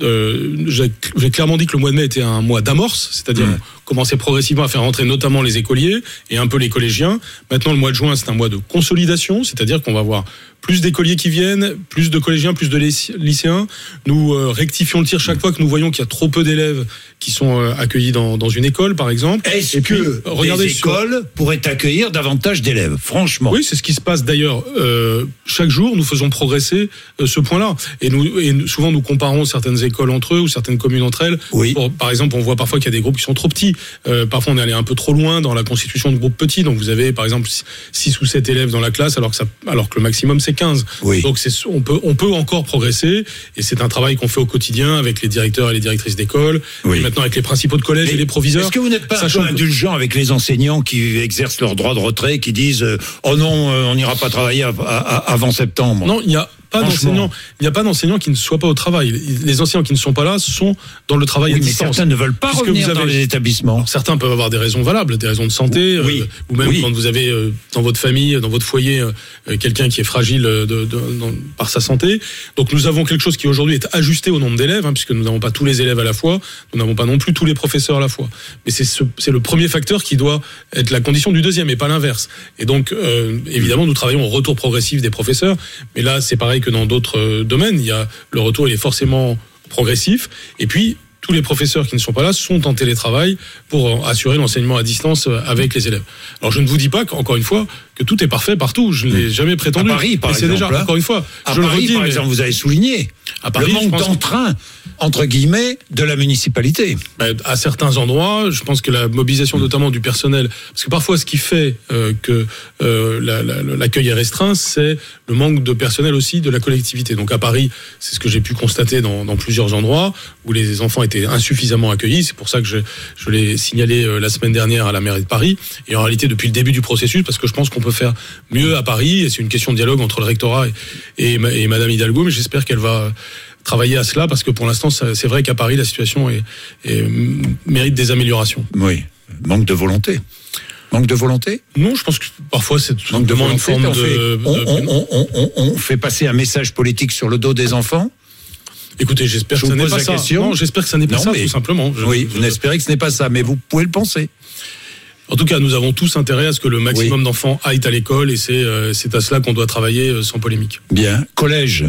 j'ai clairement dit que le mois de mai était un mois d'amorce, c'est-à-dire commencer progressivement à faire rentrer notamment les écoliers et un peu les collégiens. Maintenant, le mois de juin, c'est un mois de consolidation, c'est-à-dire qu'on va avoir plus d'écoliers qui viennent, plus de collégiens, plus de lycéens. Nous rectifions le tir chaque fois que nous voyons qu'il y a trop peu d'élèves qui sont accueillis dans une école, par exemple. Est-ce que les écoles pourraient accueillir davantage d'élèves, franchement ? Oui, c'est ce qui se passe d'ailleurs. Chaque jour, nous faisons progresser ce point-là. Et souvent, nous comparons certaines écoles entre eux ou certaines communes entre elles. Par exemple, on voit parfois qu'il y a des groupes qui sont trop petits. Parfois, on est allé un peu trop loin dans la constitution de groupes petits. Donc, vous avez, par exemple, 6 ou 7 élèves dans la classe, alors que le maximum, c'est 15. Donc, on peut encore progresser. Et c'est un travail qu'on fait au quotidien avec les directeurs et les directrices d'école. Et maintenant, avec les principaux de collège et les proviseurs. Est-ce que vous n'êtes pas un peu indulgent avec les enseignants qui exercent leur droit de retrait, qui disent oh non, on n'ira pas travailler avant septembre ? Non, il n'y a pas d'enseignants qui ne soient pas au travail. Les enseignants qui ne sont pas là sont dans le travail à distance. Mais certains ne veulent pas revenir dans les établissements. Alors, certains peuvent avoir des raisons valables, des raisons de santé, ou même quand vous avez dans votre famille, dans votre foyer, quelqu'un qui est fragile par sa santé. Donc nous avons quelque chose qui aujourd'hui est ajusté au nombre d'élèves, puisque nous n'avons pas tous les élèves à la fois, nous n'avons pas non plus tous les professeurs à la fois. Mais c'est le premier facteur qui doit être la condition du deuxième et pas l'inverse. Et donc évidemment nous travaillons au retour progressif des professeurs, mais là c'est pareil que dans d'autres domaines, le retour il est forcément progressif, et puis tous les professeurs qui ne sont pas là sont en télétravail pour assurer l'enseignement à distance avec les élèves. Alors je ne vous dis pas encore une fois que tout est parfait partout, je ne l'ai jamais prétendu. À Paris, par exemple, c'est déjà encore une fois. À Paris, par exemple, vous avez souligné le manque d'entrain entre guillemets, de la municipalité. À certains endroits, je pense que la mobilisation notamment du personnel, parce que parfois ce qui fait que l'accueil est restreint, c'est le manque de personnel aussi de la collectivité. Donc à Paris, c'est ce que j'ai pu constater dans plusieurs endroits où les enfants étaient insuffisamment accueillis. C'est pour ça que je l'ai signalé la semaine dernière à la mairie de Paris. Et en réalité, depuis le début du processus, parce que je pense qu'on peut faire mieux à Paris, et c'est une question de dialogue entre le rectorat et Madame Hidalgo, mais j'espère qu'elle va travailler à cela, parce que pour l'instant, c'est vrai qu'à Paris, la situation mérite des améliorations. Oui, manque de volonté. Manque de volonté ? Non, je pense que parfois c'est tout simplement une forme on fait passer un message politique sur le dos des enfants. Écoutez, j'espère que ça n'est pas ça. Non, j'espère que ça n'est pas ça, tout simplement. Oui, vous espérez que ce n'est pas ça, mais vous pouvez le penser. En tout cas, nous avons tous intérêt à ce que le maximum d'enfants aillent à l'école, et c'est à cela qu'on doit travailler sans polémique. Bien. Collège,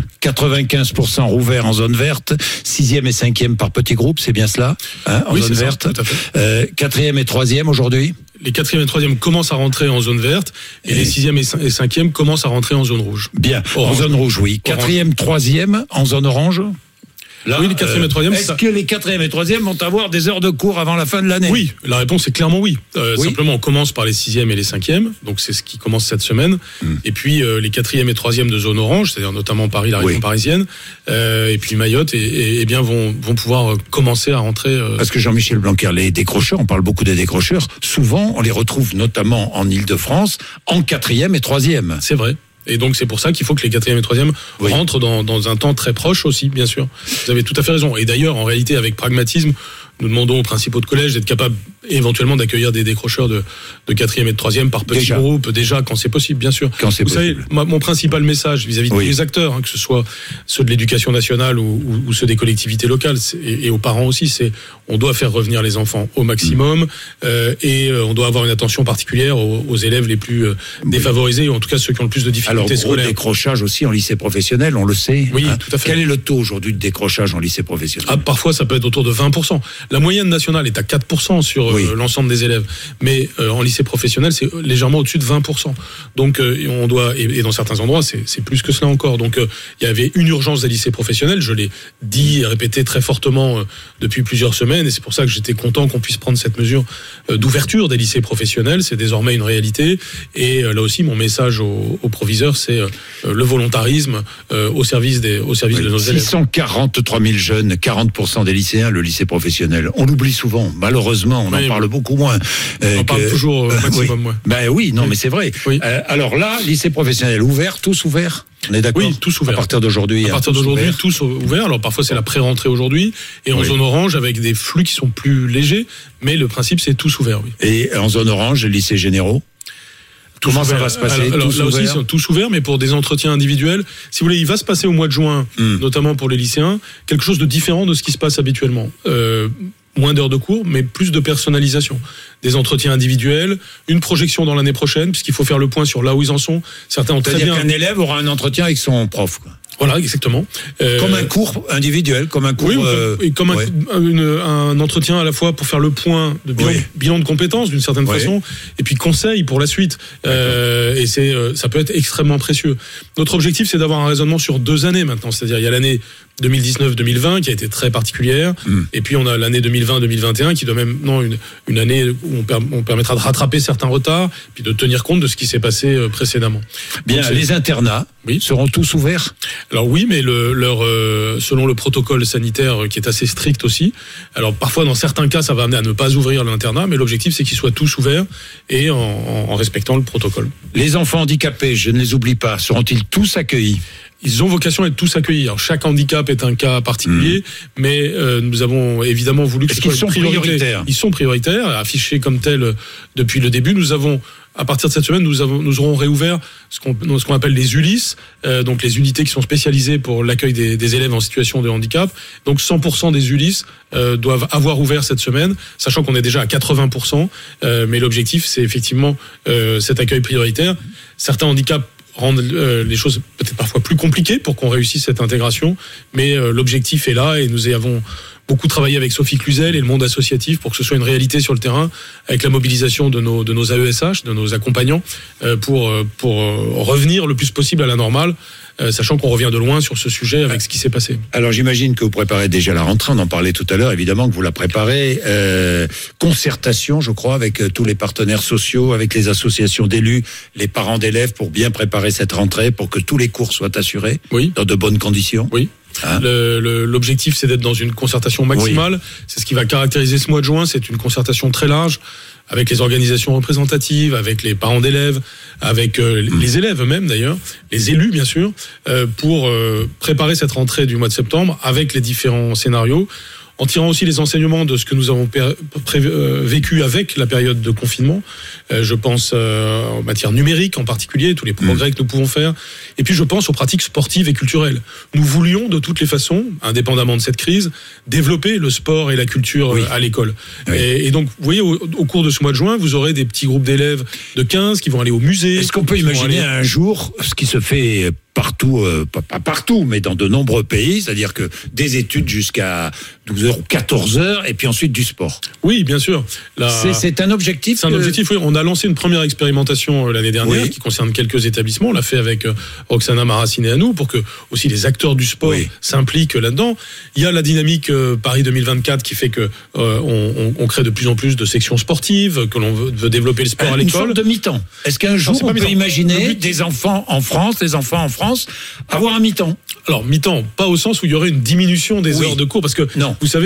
95% rouvert en zone verte, 6e et 5e par petits groupes, c'est bien cela, en zone verte. Ça, tout à fait. 4e et 3e aujourd'hui. Les 4e et 3e commencent à rentrer en zone verte, et les 6e et 5e commencent à rentrer en zone rouge. Bien, orange. En zone rouge, oui. 4e, 3e en zone orange. Là, oui, les 4e et 3e. Est-ce que les 4e et 3e vont avoir des heures de cours avant la fin de l'année ? Oui, la réponse est clairement oui. Simplement, on commence par les 6e et les 5e, donc c'est ce qui commence cette semaine. Et puis les 4e et 3e de zone orange, c'est-à-dire notamment Paris, la région parisienne, et puis Mayotte, et bien vont pouvoir commencer à rentrer. Parce que Jean-Michel Blanquer, les décrocheurs, on parle beaucoup des décrocheurs, souvent on les retrouve notamment en Île-de-France en 4e et 3e. C'est vrai. Et donc c'est pour ça qu'il faut que les 4e et 3e rentrent dans un temps très proche aussi, bien sûr. Vous avez tout à fait raison. Et d'ailleurs, en réalité, avec pragmatisme, nous demandons aux principaux de collège d'être capables éventuellement d'accueillir des décrocheurs de 4e et de 3e par petits groupes, déjà quand c'est possible, bien sûr. Vous savez, mon principal message vis-à-vis de tous les acteurs, que ce soit ceux de l'éducation nationale ou ceux des collectivités locales, et aux parents aussi, c'est on doit faire revenir les enfants au maximum, et on doit avoir une attention particulière aux élèves les plus défavorisés, ou en tout cas ceux qui ont le plus de difficultés scolaires. Alors, décrochage aussi en lycée professionnel, on le sait. Oui, tout à fait. Quel est le taux aujourd'hui de décrochage en lycée professionnel ? Parfois, ça peut être autour de 20%. La moyenne nationale est à 4% sur l'ensemble des élèves, mais en lycée professionnel, c'est légèrement au-dessus de 20%. Donc, on doit, et dans certains endroits, c'est plus que cela encore. Donc, il y avait une urgence des lycées professionnels. Je l'ai dit et répété très fortement depuis plusieurs semaines, et c'est pour ça que j'étais content qu'on puisse prendre cette mesure d'ouverture des lycées professionnels. C'est désormais une réalité. Et là aussi, mon message aux proviseurs, c'est le volontarisme au service de nos élèves. 643 000 jeunes, 40% des lycéens, le lycée professionnel. On l'oublie souvent, malheureusement, on en parle beaucoup moins. On parle toujours au maximum, mais c'est vrai. Alors là, lycée professionnel ouvert, tous ouverts ? On est d'accord ? Oui, tous ouverts. À partir d'aujourd'hui. À partir d'aujourd'hui, tous ouverts. Alors parfois c'est la pré-rentrée aujourd'hui, et en zone orange avec des flux qui sont plus légers, mais le principe c'est tous ouverts, oui. Et en zone orange, les lycées généraux ? Comment ça va se passer ? Là aussi, c'est tous ouverts, mais pour des entretiens individuels. Si vous voulez, il va se passer au mois de juin, notamment pour les lycéens, quelque chose de différent de ce qui se passe habituellement. Moins d'heures de cours, mais plus de personnalisation. Des entretiens individuels, une projection dans l'année prochaine, puisqu'il faut faire le point sur là où ils en sont. Certains ont très bien... C'est-à-dire qu'un élève aura un entretien avec son prof, quoi. Voilà, exactement. Comme un cours individuel, comme un cours... Oui, comme un entretien à la fois pour faire le point de bilan de compétences, d'une certaine façon, et puis conseil pour la suite. Et ça peut être extrêmement précieux. Notre objectif, c'est d'avoir un raisonnement sur 2 années maintenant. C'est-à-dire, il y a l'année 2019-2020 qui a été très particulière, et puis on a l'année 2020-2021 qui doit même une année où on permettra de rattraper certains retards, puis de tenir compte de ce qui s'est passé précédemment. Bien, les internats seront tous ouverts ? Alors oui, mais selon le protocole sanitaire qui est assez strict aussi. Alors parfois, dans certains cas, ça va amener à ne pas ouvrir l'internat, mais l'objectif c'est qu'ils soient tous ouverts et en respectant le protocole. Les enfants handicapés, je ne les oublie pas, seront-ils tous accueillis ? Ils ont vocation à être tous accueillis. Alors, chaque handicap est un cas particulier, mais nous avons évidemment voulu que ce soit une priorité. Ils sont prioritaires, affichés comme tels depuis le début. Nous avons, à partir de cette semaine, nous aurons réouvert ce qu'on appelle les ULIS, donc les unités qui sont spécialisées pour l'accueil des élèves en situation de handicap. Donc 100% des ULIS doivent avoir ouvert cette semaine, sachant qu'on est déjà à 80%. Mais l'objectif, c'est effectivement cet accueil prioritaire. Certains handicaps rendent les choses peut-être parfois plus compliquées pour qu'on réussisse cette intégration, mais l'objectif est là, et nous avons beaucoup travaillé avec Sophie Cluzel et le monde associatif pour que ce soit une réalité sur le terrain, avec la mobilisation de nos AESH, de nos accompagnants, pour revenir le plus possible à la normale, sachant qu'on revient de loin sur ce sujet avec ce qui s'est passé. Alors j'imagine que vous préparez déjà la rentrée, on en parlait tout à l'heure, évidemment que vous la préparez. Concertation, je crois, avec tous les partenaires sociaux, avec les associations d'élus, les parents d'élèves, pour bien préparer cette rentrée, pour que tous les cours soient assurés dans de bonnes conditions. Oui. L'objectif, c'est d'être dans une concertation maximale. C'est ce qui va caractériser ce mois de juin. C'est une concertation très large avec les organisations représentatives, avec les parents d'élèves, avec les élèves eux-mêmes d'ailleurs, les élus bien sûr, pour préparer cette rentrée du mois de septembre avec les différents scénarios, en tirant aussi les enseignements de ce que nous avons vécu avec la période de confinement. Je pense en matière numérique en particulier, tous les progrès que nous pouvons faire. Et puis je pense aux pratiques sportives et culturelles. Nous voulions de toutes les façons, indépendamment de cette crise, développer le sport et la culture à l'école. Et donc, vous voyez, au cours de ce mois de juin, vous aurez des petits groupes d'élèves de 15 qui vont aller au musée. Est-ce qu'on peut imaginer un jour ce qui se fait partout, pas partout, mais dans de nombreux pays, c'est-à-dire que des études jusqu'à 12h ou 14h, et puis ensuite du sport? Oui, bien sûr. C'est un objectif. C'est un objectif, oui. On a lancé une première expérimentation l'année dernière qui concerne quelques établissements. On l'a fait avec Roxana Maraciné à nous, pour que aussi les acteurs du sport s'impliquent là-dedans. Il y a la dynamique Paris 2024 qui fait que on crée de plus en plus de sections sportives, que l'on veut développer le sport à l'école. Une sorte de mi-temps. Est-ce qu'un jour on peut imaginer des enfants en France, avoir un mi-temps? Alors mi-temps, pas au sens où il y aurait une diminution des heures de cours, parce que vous savez,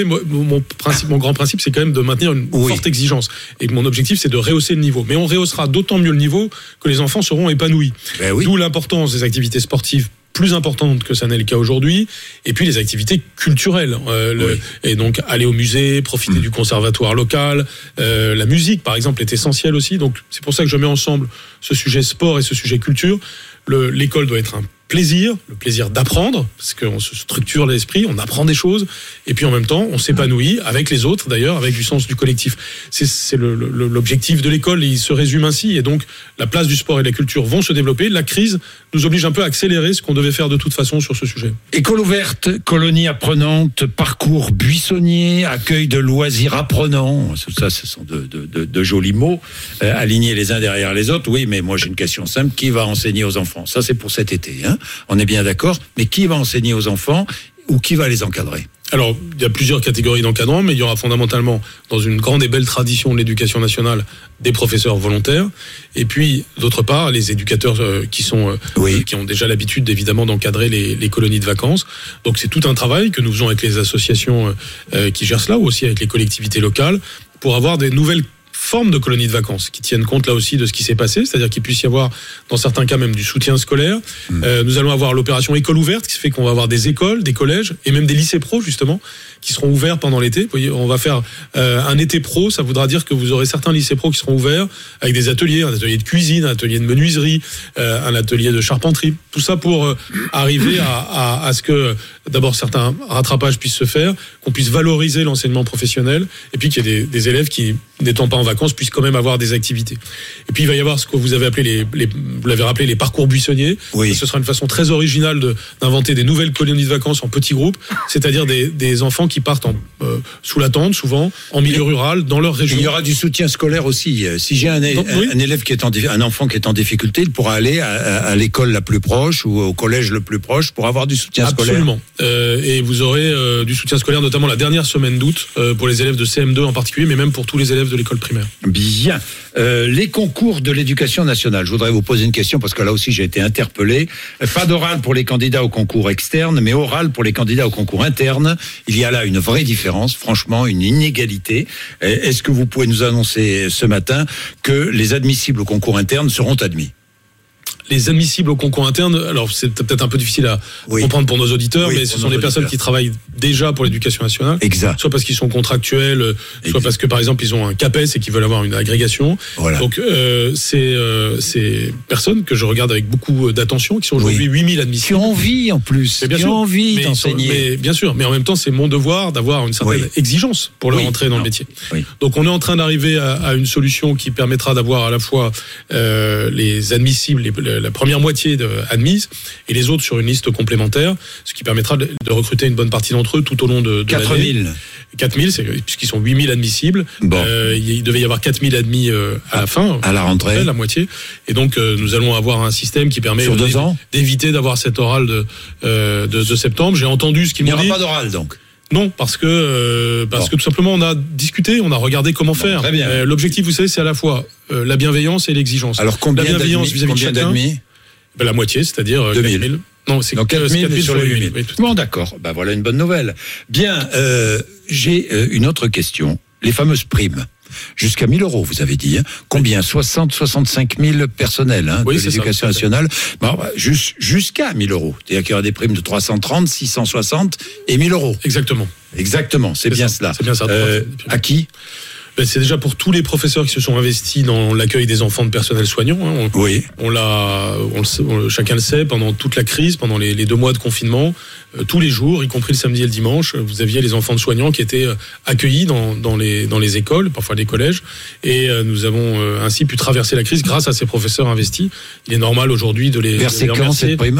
mon grand principe, c'est quand même de maintenir une forte exigence. Et mon objectif, c'est de rehausser le niveau. Mais on rehaussera d'autant mieux le niveau que les enfants seront épanouis. D'où l'importance des activités sportives plus importante que ça n'est le cas aujourd'hui, et puis les activités culturelles, et donc aller au musée, profiter du conservatoire local, la musique par exemple est essentielle aussi, donc c'est pour ça que je mets ensemble ce sujet sport et ce sujet culture. L'école doit être un plaisir, le plaisir d'apprendre, parce qu'on se structure l'esprit, on apprend des choses, et puis en même temps, on s'épanouit avec les autres, d'ailleurs, avec du sens du collectif. C'est l'objectif de l'école, et il se résume ainsi, et donc la place du sport et de la culture vont se développer. La crise nous oblige un peu à accélérer ce qu'on devait faire de toute façon sur ce sujet. École ouverte, colonie apprenante, parcours buissonnier, accueil de loisirs apprenants, ça ce sont de jolis mots, alignés les uns derrière les autres. Oui, mais moi j'ai une question simple, qui va enseigner aux enfants? Ça c'est pour cet été, hein. On est bien d'accord, mais qui va enseigner aux enfants ou qui va les encadrer? Alors, il y a plusieurs catégories d'encadrants, mais il y aura fondamentalement, dans une grande et belle tradition de l'éducation nationale, des professeurs volontaires, et puis, d'autre part, les éducateurs qui ont déjà l'habitude, évidemment, d'encadrer les colonies de vacances. Donc, c'est tout un travail que nous faisons avec les associations qui gèrent cela, ou aussi avec les collectivités locales, pour avoir des nouvelles formes de colonies de vacances qui tiennent compte là aussi de ce qui s'est passé, c'est-à-dire qu'il puisse y avoir dans certains cas même du soutien scolaire. Nous allons avoir l'opération école ouverte, qui fait qu'on va avoir des écoles, des collèges et même des lycées pro justement qui seront ouverts pendant l'été. Vous voyez, on va faire un été pro, ça voudra dire que vous aurez certains lycées pro qui seront ouverts avec des ateliers, un atelier de cuisine, un atelier de menuiserie, un atelier de charpenterie, tout ça pour arriver à ce que d'abord certains rattrapages puissent se faire, qu'on puisse valoriser l'enseignement professionnel, et puis qu'il y ait des élèves qui, n'étant pas en vacances, puissent quand même avoir des activités. Et puis il va y avoir ce que vous avez appelé vous l'avez rappelé, les parcours buissonniers. Ce sera une façon très originale d'inventer des nouvelles colonies de vacances en petits groupes, c'est-à-dire des enfants qui partent sous la tente, souvent en milieu rural, dans leur région. Il y aura du soutien scolaire aussi. Si j'ai un élève un enfant qui est en difficulté, il pourra aller à l'école la plus proche ou au collège le plus proche pour avoir du soutien scolaire. Absolument. Et vous aurez du soutien scolaire, notamment la dernière semaine d'août, pour les élèves de CM2 en particulier, mais même pour tous les élèves de l'école primaire. Bien. Les concours de l'éducation nationale. Je voudrais vous poser une question parce que là aussi j'ai été interpellé. Pas d'oral pour les candidats au concours externe, mais oral pour les candidats au concours interne. Il y a là une vraie différence, franchement, une inégalité. Est-ce que vous pouvez nous annoncer ce matin que les admissibles au concours interne seront admis? Les admissibles au concours interne, alors c'est peut-être un peu difficile à comprendre pour nos auditeurs, mais ce sont les personnes qui travaillent déjà pour l'éducation nationale. Exact. Soit parce qu'ils sont contractuels, soit parce que par exemple ils ont un CAPES et qu'ils veulent avoir une agrégation. Voilà. Donc ces personnes que je regarde avec beaucoup d'attention, qui sont aujourd'hui 8000 admissibles. Qui ont envie en plus, qui ont envie d'enseigner. Mais bien sûr, mais en même temps c'est mon devoir d'avoir une certaine exigence pour leur entrée dans le métier. Donc on est en train d'arriver à une solution qui permettra d'avoir à la fois les admissibles, la première moitié admise et les autres sur une liste complémentaire, ce qui permettra de recruter une bonne partie d'entre eux. d'entre eux tout au long de 4000. 4000, puisqu'ils sont 8000 admissibles. Bon. Il devait y avoir 4000 admis à la fin. À la rentrée. La moitié. Et donc, nous allons avoir un système qui permet d'éviter d'avoir cet oral de septembre. J'ai entendu ce qu'ils m'ont dit. Il n'y aura pas d'oral, donc. Non, parce que tout simplement on a discuté, on a regardé comment faire. Très bien. L'objectif, vous savez, c'est à la fois la bienveillance et l'exigence. Alors combien la bienveillance vis-à-vis de chacun, d'admis la moitié, c'est-à-dire 2000. Non, c'est 4000 sur les 8000. Oui, bon, d'accord. Ben voilà une bonne nouvelle. Bien, j'ai une autre question. Les fameuses primes. Jusqu'à 1000 euros, vous avez dit. Hein. Combien 65 000 personnels de l'éducation nationale. Bon, jusqu'à 1000 euros. C'est-à-dire qu'il y aura des primes de 330, 660 et 1000 euros. Exactement. C'est bien cela. C'est bien ça. À qui ? C'est déjà pour tous les professeurs qui se sont investis dans l'accueil des enfants de personnel soignant. Hein. Oui. Chacun le sait, pendant toute la crise, pendant les 2 mois de confinement, tous les jours, y compris le samedi et le dimanche, vous aviez les enfants de soignants qui étaient accueillis dans les écoles, parfois les collèges, et nous avons ainsi pu traverser la crise grâce à ces professeurs investis. Il est normal aujourd'hui de les remercier. Quand cette prime ?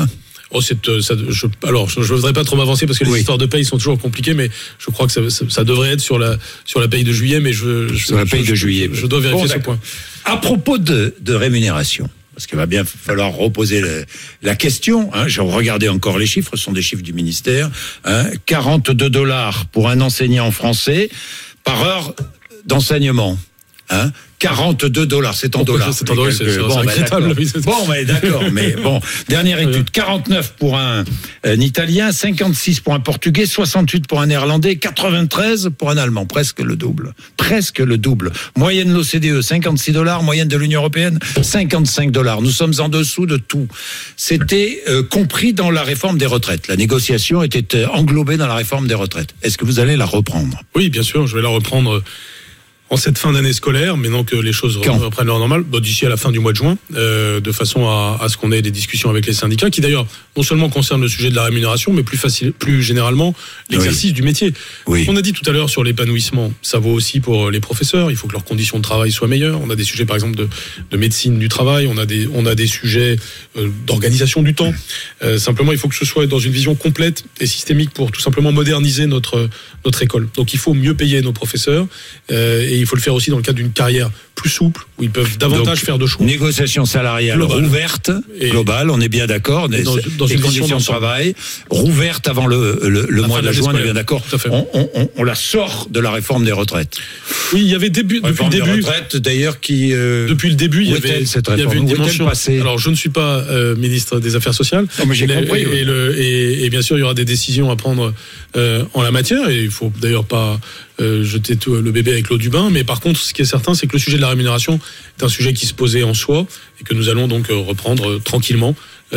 Je voudrais pas trop m'avancer parce que les histoires de paye sont toujours compliquées, mais je crois que ça devrait être sur la paye de juillet, mais sur la paye de juillet. Je dois vérifier ce point. À propos de rémunération, parce qu'il va bien falloir reposer la question. J'ai regardé encore les chiffres, ce sont des chiffres du ministère. $42 pour un enseignant français par heure d'enseignement. $42, c'est en dollars. C'est en dollars, c'est incroyable. D'accord, mais bon, dernière étude, 49 pour un Italien, 56 pour un Portugais, 68 pour un Néerlandais, 93 pour un Allemand, presque le double. Moyenne de l'OCDE, $56, moyenne de l'Union européenne, $55. Nous sommes en dessous de tout. C'était compris dans la réforme des retraites. La négociation était englobée dans la réforme des retraites. Est-ce que vous allez la reprendre ? Oui, bien sûr, je vais la reprendre en cette fin d'année scolaire, maintenant que les choses reprennent leur normal, d'ici à la fin du mois de juin, de façon à ce qu'on ait des discussions avec les syndicats, qui d'ailleurs non seulement concernent le sujet de la rémunération, mais plus généralement l'exercice du métier. On a dit tout à l'heure sur l'épanouissement, ça vaut aussi pour les professeurs. Il faut que leurs conditions de travail soient meilleures. On a des sujets par exemple de médecine du travail, on a des sujets d'organisation du temps. Simplement, il faut que ce soit dans une vision complète et systémique pour tout simplement moderniser notre école. Donc il faut mieux payer nos professeurs et il faut le faire aussi dans le cadre d'une carrière plus souple, où ils peuvent davantage faire de choix. Négociation salariale ouverte, globale, on est bien d'accord, des conditions de travail, rouverte avant le mois de juin, on est bien d'accord. On la sort de la réforme des retraites. Oui, il y avait depuis le début. Des retraites, d'ailleurs, qui depuis le début, il y avait une dimension. Alors, je ne suis pas ministre des Affaires sociales. Non, mais j'ai compris. Et bien sûr, il y aura des décisions à prendre en la matière, et il faut d'ailleurs pas jeter le bébé avec l'eau du bain. Mais par contre, ce qui est certain, c'est que le sujet de la rémunération est un sujet qui se posait en soi et que nous allons donc reprendre tranquillement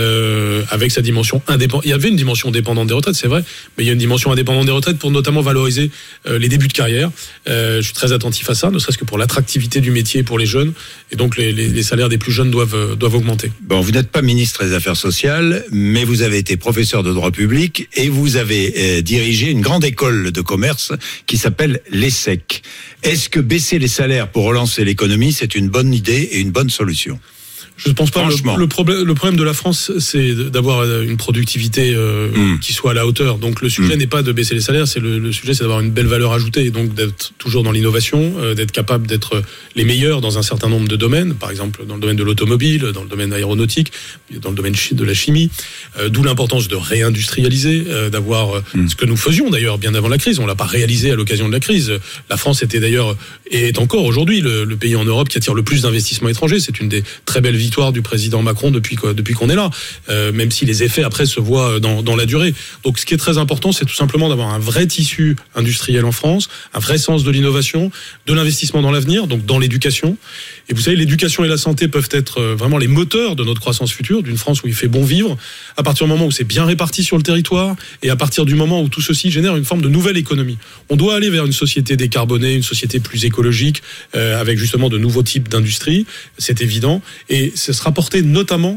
avec sa dimension indépendante. Il y avait une dimension dépendante des retraites, c'est vrai, mais il y a une dimension indépendante des retraites pour notamment valoriser les débuts de carrière. Je suis très attentif à ça, ne serait-ce que pour l'attractivité du métier pour les jeunes, et donc les salaires des plus jeunes doivent augmenter. Bon, vous n'êtes pas ministre des Affaires sociales, mais vous avez été professeur de droit public et vous avez dirigé une grande école de commerce qui s'appelle l'ESSEC. Est-ce que baisser les salaires pour relancer l'économie, c'est une bonne idée et une bonne solution ? Je ne pense pas. Le problème de la France, c'est d'avoir une productivité qui soit à la hauteur. Donc le sujet n'est pas de baisser les salaires, le sujet, c'est d'avoir une belle valeur ajoutée, et donc d'être toujours dans l'innovation, d'être capable d'être les meilleurs dans un certain nombre de domaines, par exemple dans le domaine de l'automobile, dans le domaine aéronautique, dans le domaine de la chimie. D'où l'importance de réindustrialiser, d'avoir ce que nous faisions d'ailleurs bien avant la crise. On l'a pas réalisé à l'occasion de la crise. La France était d'ailleurs et est encore aujourd'hui le pays en Europe qui attire le plus d'investissements étrangers. C'est une des très belles victoire du président Macron depuis qu'on est là, même si les effets après se voient dans la durée. Donc ce qui est très important, c'est tout simplement d'avoir un vrai tissu industriel en France, un vrai sens de l'innovation, de l'investissement dans l'avenir, donc dans l'éducation. Et vous savez, l'éducation et la santé peuvent être vraiment les moteurs de notre croissance future, d'une France où il fait bon vivre, à partir du moment où c'est bien réparti sur le territoire, et à partir du moment où tout ceci génère une forme de nouvelle économie. On doit aller vers une société décarbonée, une société plus écologique, avec justement de nouveaux types d'industrie, c'est évident, et ce sera porté notamment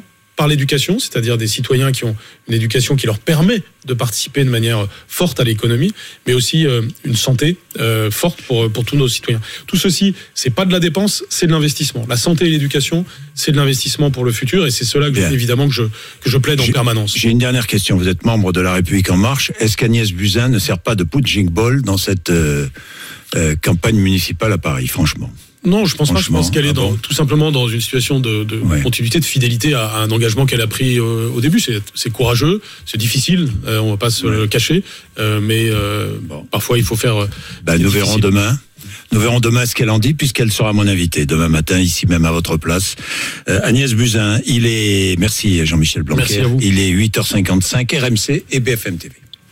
par l'éducation, c'est-à-dire des citoyens qui ont une éducation qui leur permet de participer de manière forte à l'économie, mais aussi une santé forte pour tous nos citoyens. Tout ceci, c'est pas de la dépense, c'est de l'investissement. La santé et l'éducation, c'est de l'investissement pour le futur, et c'est cela évidemment que je plaide en permanence. J'ai une dernière question. Vous êtes membre de La République En Marche. Est-ce qu'Agnès Buzyn ne sert pas de punching ball dans cette campagne municipale à Paris, franchement? Non, je pense pas. Je pense qu'elle est tout simplement dans une situation de continuité, de fidélité à un engagement qu'elle a pris au début. C'est courageux, c'est difficile, on va pas se le cacher, mais parfois il faut faire. Nous verrons demain. Nous verrons demain ce qu'elle en dit, puisqu'elle sera mon invitée demain matin, ici même à votre place. Agnès Buzyn, merci Jean-Michel Blanquer. Merci à vous. Il est 8h55, RMC et BFM TV.